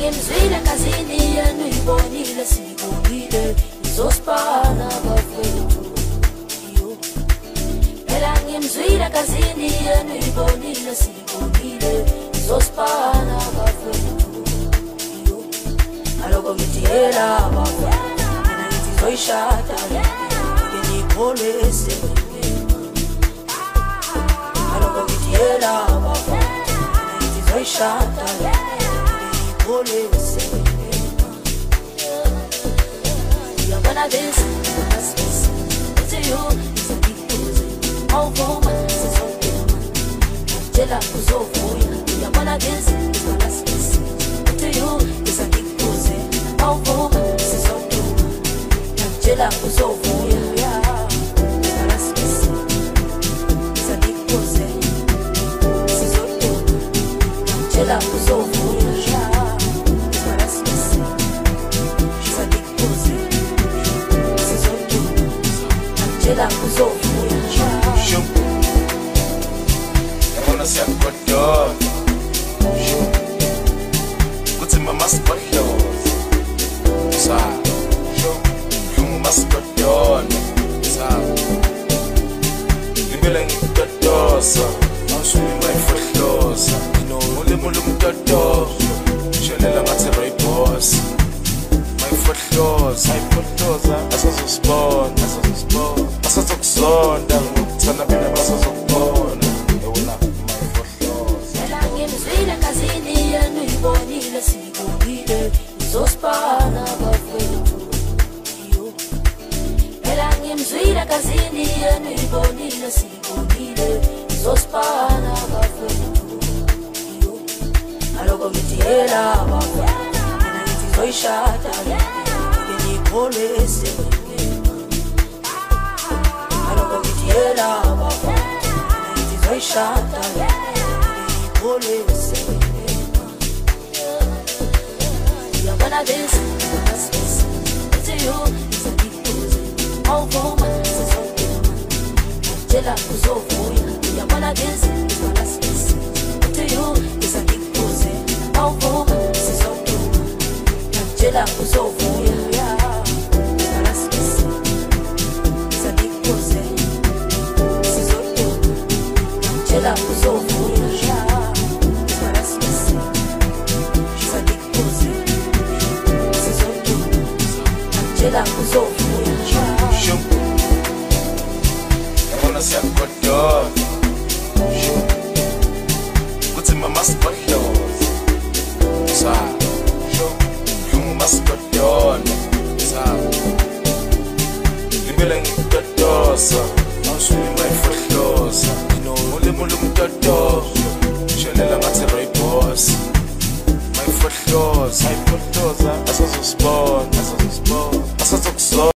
ngimzwile kazini yenu ibonile sibukile izospana bafethu phela ngimzwile kazini yenu ibonile sibukile izospana bafethu aloko ngithiyela bafethu mina ngithi zoyishada ngiyikholwe esemini aloko ngithiyela bafethu mina ngithi zoyishada You're this, it's a you, it's a big music. All for my sisters, all for my Jella was all for you. You're gonna this, it's my last kiss. It's a you, it's a big music. All for my sisters, all for my Jella was all for you. It's my last kiss. It's a big music. This is all for my Jella was all for you. Jella kuzovuya Shum Yabona siyakugodola Shum Kuthi mama sigodloza Sa Shum Shum masigodola Sa Limbela ngikugodosa Mawusuli mayifohloza Ulimo lumdodo Shelela ngathi Roy Boss Mayifohloza asazosibona asazokuzonda ngokuthanda mina basazokubona yona mayifohloza phela ngimzwile kazini yenu ibonile sibukile izospana bafethu phela ngimzwile kazini yenu ibonile sibukile izospana bafethu aloko ngithiyela bafethu mina ngithi zoyishada ngiyikholwe esemini Yela bafethu mina zoyishada ngiyikholwe esemini You're gonna this, it's a you, it's a big music. All for my sisters, all for my Jella kuzovuya. You're gonna this, it's my last kiss. It's a you, it's a big music. All for my sisters, all for my Jella kuzovuya. Jella kuzovuya It's my last kiss. She's a big pussy. This is all you. Jella kuzovuya Shum Yabona siyakugodola Shum Kuthi mama sigodloza Sa Shum Shum masigodola Sa Limbela ngikugodosa Mawusuli mayifohloza Ulimo lumdodo Shelela ngathi Roy Boss Mayifohloza asazosibona asazokuzona